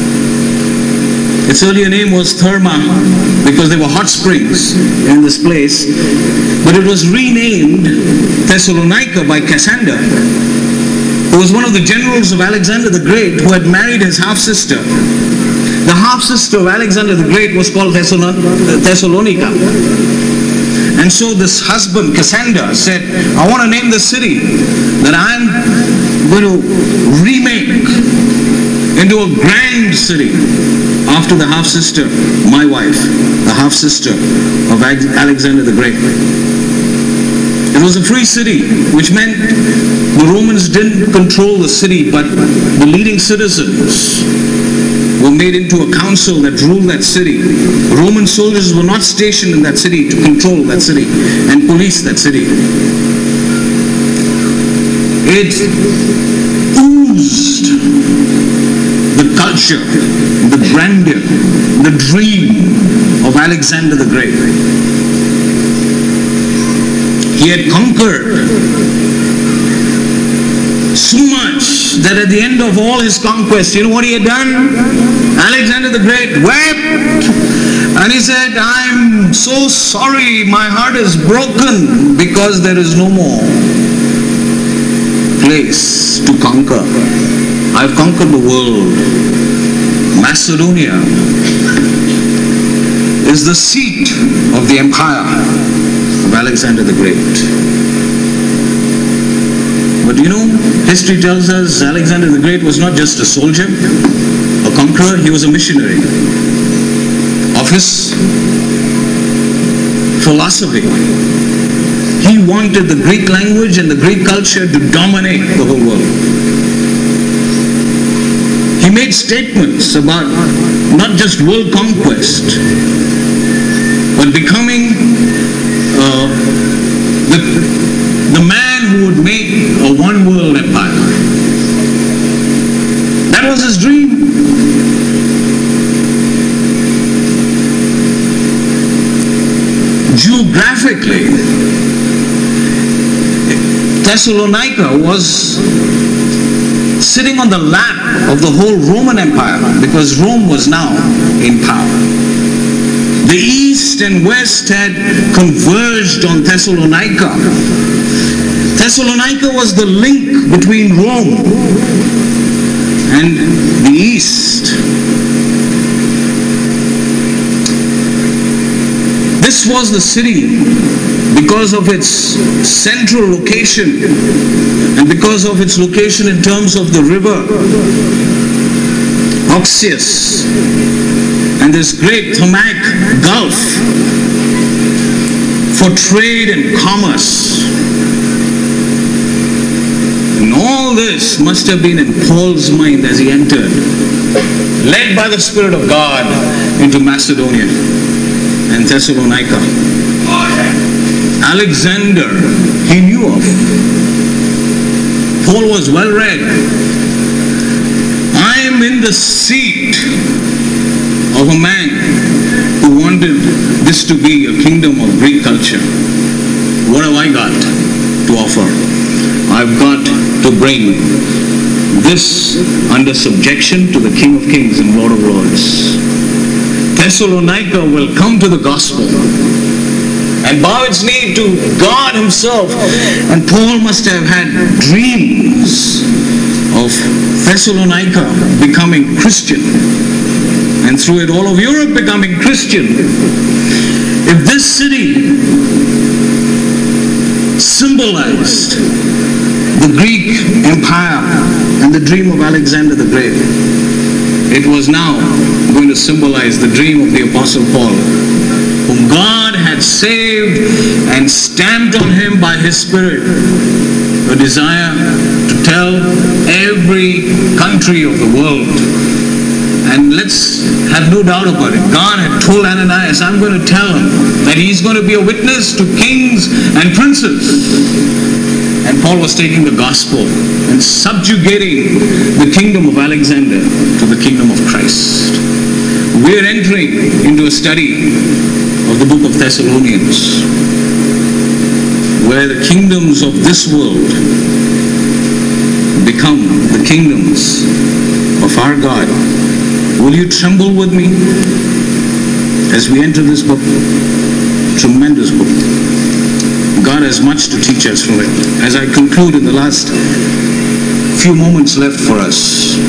Its earlier name was Therma because there were hot springs in this place. But it was renamed Thessalonica by Cassander, who was one of the generals of Alexander the Great, who had married his half-sister. The half-sister of Alexander the Great was called Thessalonica. And so this husband, Cassander, said, I want to name the city that I'm going to remake into a grand city after the half-sister, my wife, the half-sister of Alexander the Great. It was a free city, which meant the Romans didn't control the city, but the leading citizens were made into a council that ruled that city. Roman soldiers were not stationed in that city to control that city and police that city. It oozed the culture, the grandeur, the dream of Alexander the Great. He had conquered so much that at the end of all his conquests, you know what he had done? Alexander the Great wept and he said, I'm so sorry, my heart is broken because there is no more place to conquer. I've conquered the world. Macedonia is the seat of the empire of Alexander the Great. But you know, history tells us Alexander the Great was not just a soldier, a conqueror, he was a missionary. Of his philosophy, he wanted the Greek language and the Greek culture to dominate the whole world. He made statements about not just world conquest, but becoming uh, the, the man who would make a one world empire. That was his dream. Geographically, Thessalonica was sitting on the lap of the whole Roman Empire because Rome was now in power. The east and west had converged on Thessalonica. Thessalonica was the link between Rome and the east. This was the city because of its central location and because of its location in terms of the river Oxus and this great Thermae Gulf. for trade and commerce. And all this must have been in Paul's mind as he entered, led by the Spirit of God into Macedonia and Thessalonica. Alexander, he knew of. Paul was well read. I am in the seat of a man who wanted this to be a kingdom of Greek culture. What have I got to offer? I've got to bring this under subjection to the King of Kings and Lord of Lords. Thessalonica will come to the gospel and bow its knee to God himself. And Paul must have had dreams of Thessalonica becoming Christian, and through it all of Europe becoming Christian. If this city symbolized the Greek Empire and the dream of Alexander the Great, it was now going to symbolize the dream of the Apostle Paul, whom God had saved and stamped on him by his Spirit a desire to tell every country of the world. And let's have no doubt about it, God had told Ananias, I'm going to tell him that he's going to be a witness to kings and princes. And Paul was taking the gospel and subjugating the kingdom of Alexander to the kingdom of Christ. We are entering into a study of the book of Thessalonians, where the kingdoms of this world become the kingdoms of our God. Will you tremble with me as we enter this book? Tremendous book. God has much to teach us from it. As I conclude in the last few moments left for us,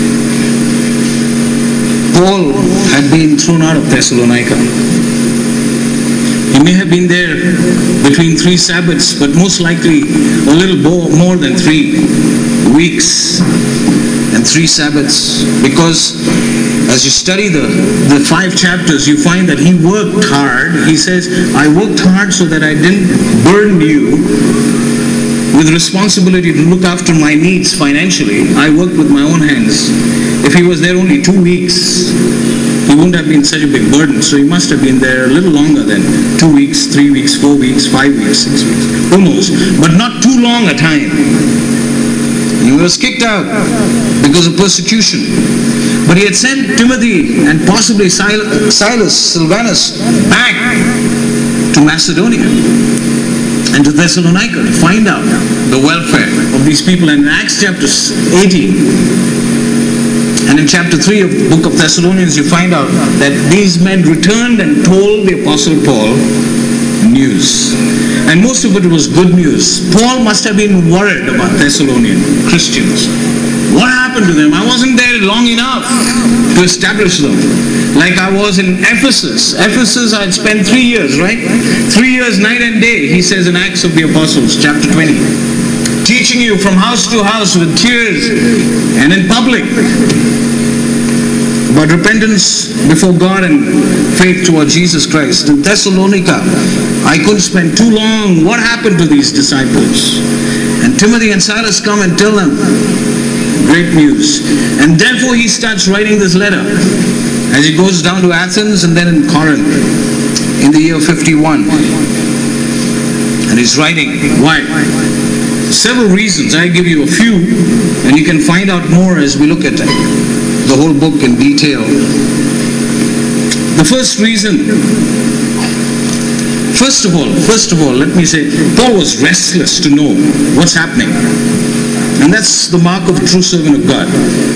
Paul had been thrown out of Thessalonica. He may have been there between three Sabbaths, but most likely a little more than three weeks and three Sabbaths, because as you study the, the five chapters, you find that he worked hard. He says, I worked hard so that I didn't burden you with responsibility to look after my needs financially. I worked with my own hands. If he was there only two weeks, he wouldn't have been such a big burden. So he must have been there a little longer than two weeks, three weeks, four weeks, five weeks, six weeks. Who knows? But not too long a time. He was kicked out because of persecution. But he had sent Timothy and possibly Silas, Silvanus back to Macedonia and to Thessalonica to find out the welfare of these people. And in Acts chapter eighteen and in chapter three of the book of Thessalonians, you find out that these men returned and told the Apostle Paul news. And most of it was good news. Paul must have been worried about Thessalonian Christians. What happened to them? I wasn't there long enough to establish them. Like I was in Ephesus. Ephesus I had spent three years, right? Three years, night and day, he says in Acts of the Apostles, chapter twenty. Teaching you from house to house with tears and in public about repentance before God and faith toward Jesus Christ. In Thessalonica, I couldn't spend too long. What happened to these disciples? And Timothy and Silas come and tell them great news. And therefore he starts writing this letter as he goes down to Athens and then in Corinth in the year fifty-one. And he's writing. Why? Several reasons. I give you a few, and you can find out more as we look at the whole book in detail. The first reason, first of all, first of all, let me say, Paul was restless to know what's happening. And that's the mark of a true servant of God.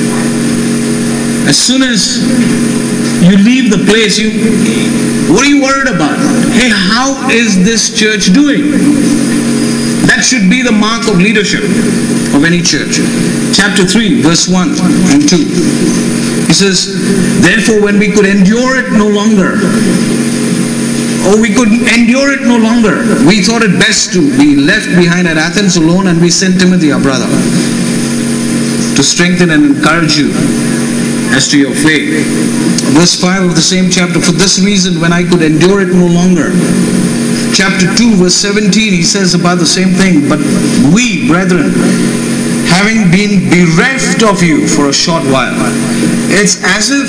As soon as you leave the place, you, what are you worried about? Hey, how is this church doing? That should be the mark of leadership of any church. Chapter three, verse one and two. He says, therefore when we could endure it no longer, or we could endure it no longer, we thought it best to be left behind at Athens alone, and we sent Timothy, our brother, to strengthen and encourage you as to your faith. Verse five of the same chapter, for this reason when I could endure it no longer, chapter two, verse seventeen, he says about the same thing. But we, brethren, having been bereft of you for a short while. It's as if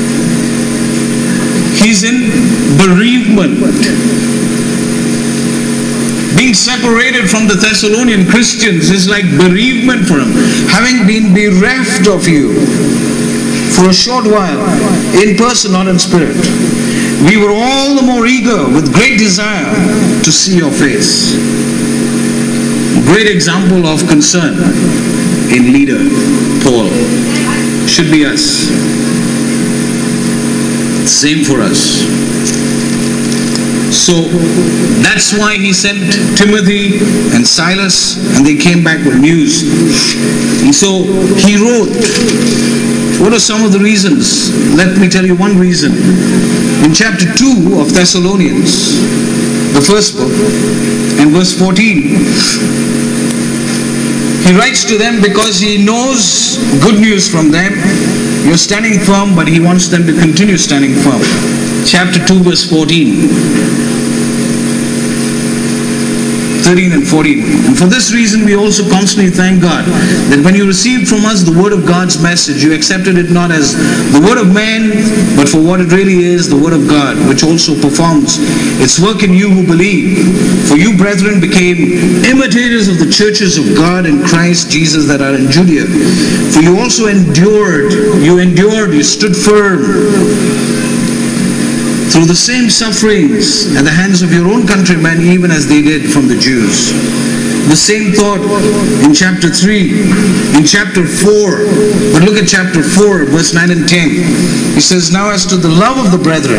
he's in bereavement. Being separated from the Thessalonian Christians is like bereavement for him. Having been bereft of you for a short while, in person, not in spirit, we were all the more eager with great desire to see your face. Great example of concern in leader Paul. Should be us. Same for us. So that's why he sent Timothy and Silas, and they came back with news. And so he wrote. What are some of the reasons? Let me tell you one reason. In chapter two of Thessalonians, the first book, and verse fourteen, he writes to them because he knows good news from them. You're standing firm, but he wants them to continue standing firm. Chapter two, verse fourteen. thirteen and fourteen. And for this reason we also constantly thank God that when you received from us the word of God's message, you accepted it not as the word of man, but for what it really is, the word of God, which also performs its work in you who believe. For you, brethren, became imitators of the churches of God in Christ Jesus that are in Judea. For you also endured, you endured, you stood firm through the same sufferings at the hands of your own countrymen, even as they did from the Jews. The same thought in chapter three, in chapter four. But look at chapter four, verse nine and ten. He says, now as to the love of the brethren,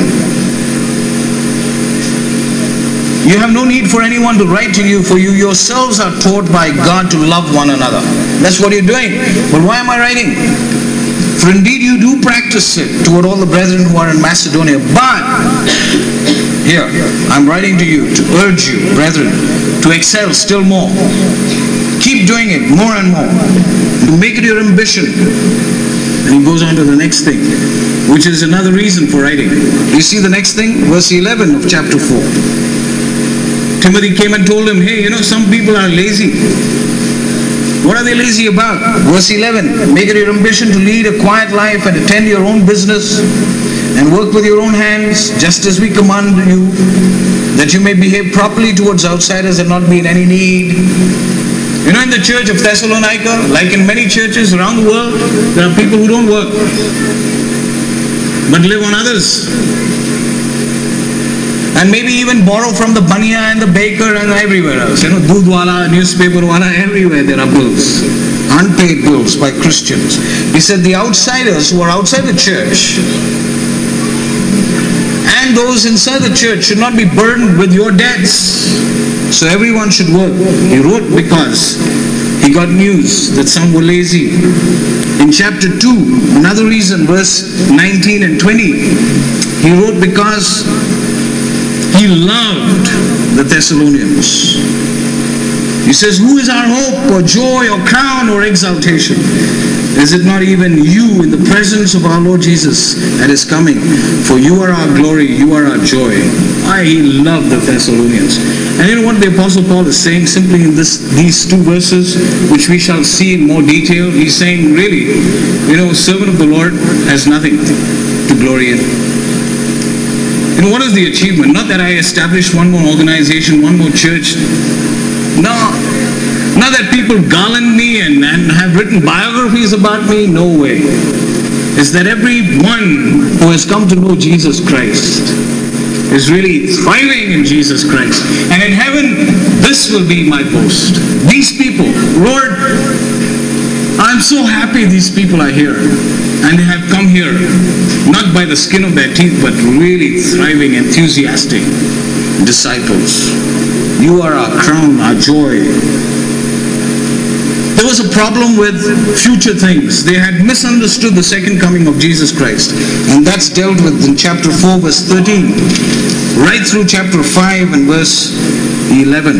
you have no need for anyone to write to you, for you yourselves are taught by God to love one another. That's what you're doing. But why am I writing? For indeed you do practice it toward all the brethren who are in Macedonia. But, here, I'm writing to you to urge you, brethren, to excel still more. Keep doing it more and more. To make it your ambition. And he goes on to the next thing, which is another reason for writing. You see the next thing? Verse eleven of chapter four. Timothy came and told him, hey, you know, some people are lazy. What are they lazy about? Verse eleven, make it your ambition to lead a quiet life and attend your own business and work with your own hands, just as we command you, that you may behave properly towards outsiders and not be in any need. You know, in the church of Thessalonica, like in many churches around the world, there are people who don't work, but live on others. And maybe even borrow from the bania and the baker and everywhere else. You know, Dudwala, newspaper wala, everywhere there are bills. Unpaid bills by Christians. He said the outsiders who are outside the church and those inside the church should not be burdened with your debts. So everyone should work. He wrote because he got news that some were lazy. In chapter two, another reason, verse nineteen and twenty, he wrote because he loved the Thessalonians. He says, who is our hope or joy or crown or exaltation? Is it not even you in the presence of our Lord Jesus at his coming? For you are our glory, you are our joy. I love the Thessalonians. And you know what the Apostle Paul is saying simply in this, these two verses, which we shall see in more detail? He's saying, really, you know, servant of the Lord has nothing to glory in. And what is the achievement? Not that I established one more organization, one more church. No. Not that people garland me and, and have written biographies about me. No way. It's that everyone who has come to know Jesus Christ is really thriving in Jesus Christ. And in heaven, this will be my boast. These people, Lord, I'm so happy these people are here. And they have come here, not by the skin of their teeth, but really thriving, enthusiastic disciples. You are our crown, our joy. There was a problem with future things. They had misunderstood the second coming of Jesus Christ. And that's dealt with in chapter four, verse thirteen. Right through chapter five and verse eleven.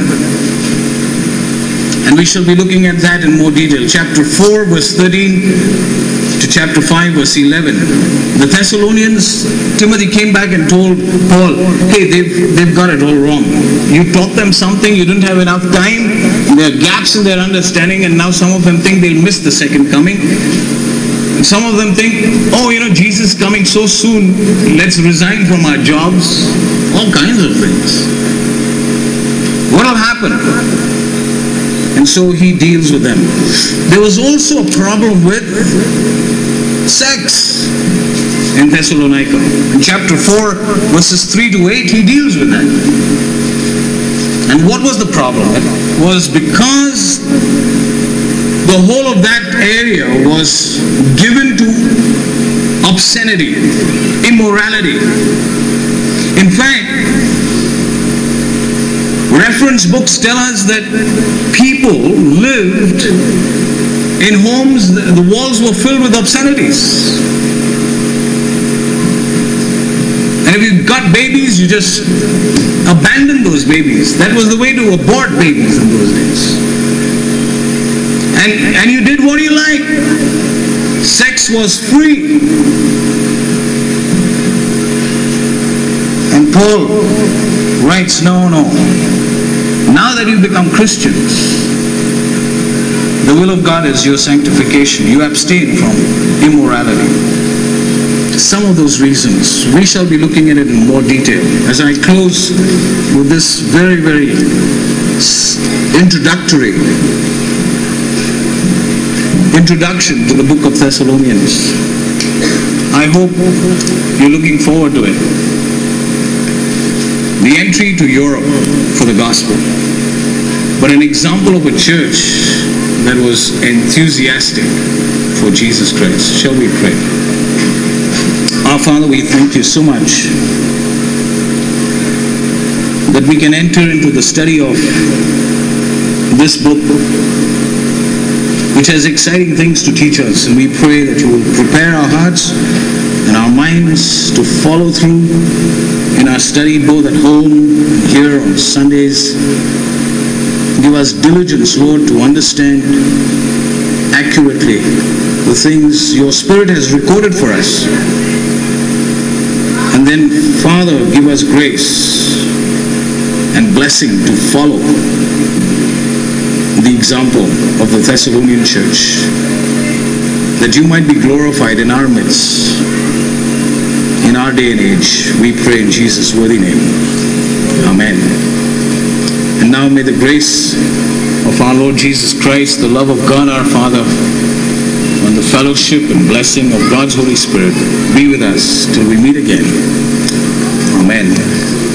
And we shall be looking at that in more detail. Chapter four, verse thirteen to chapter five, verse eleven. The Thessalonians, Timothy came back and told Paul, hey, they've, they've got it all wrong. You taught them something, you didn't have enough time, there are gaps in their understanding, and now some of them think they'll miss the second coming. Some of them think, oh, you know, Jesus is coming so soon, let's resign from our jobs. All kinds of things. What will happen? And so he deals with them. There was also a problem with sex in Thessalonica. In chapter four, verses three to eight, he deals with that. And what was the problem? It was because the whole of that area was given to obscenity, immorality. In fact, reference books tell us that people lived in homes, the walls were filled with obscenities. And if you got babies, you just abandoned those babies. That was the way to abort babies in those days. And, and you did what you like. Sex was free. And Paul writes, no, no. Now that you become Christians, the will of God is your sanctification. You abstain from immorality. Some of those reasons, we shall be looking at it in more detail. As I close with this very, very introductory introduction to the book of Thessalonians. I hope you're looking forward to it. The entry to Europe for the gospel. But an example of a church that was enthusiastic for Jesus Christ. Shall we pray? Our Father, we thank you so much that we can enter into the study of this book, which has exciting things to teach us, and we pray that you will prepare our hearts and our minds to follow through in our study, both at home and here on Sundays. Give us diligence, Lord, to understand accurately the things your Spirit has recorded for us. And then, Father, give us grace and blessing to follow the example of the Thessalonian church, that you might be glorified in our midst, in our day and age. We pray in Jesus' worthy name. Amen. And now may the grace of our Lord Jesus Christ, the love of God our Father, and the fellowship and blessing of God's Holy Spirit be with us till we meet again. Amen.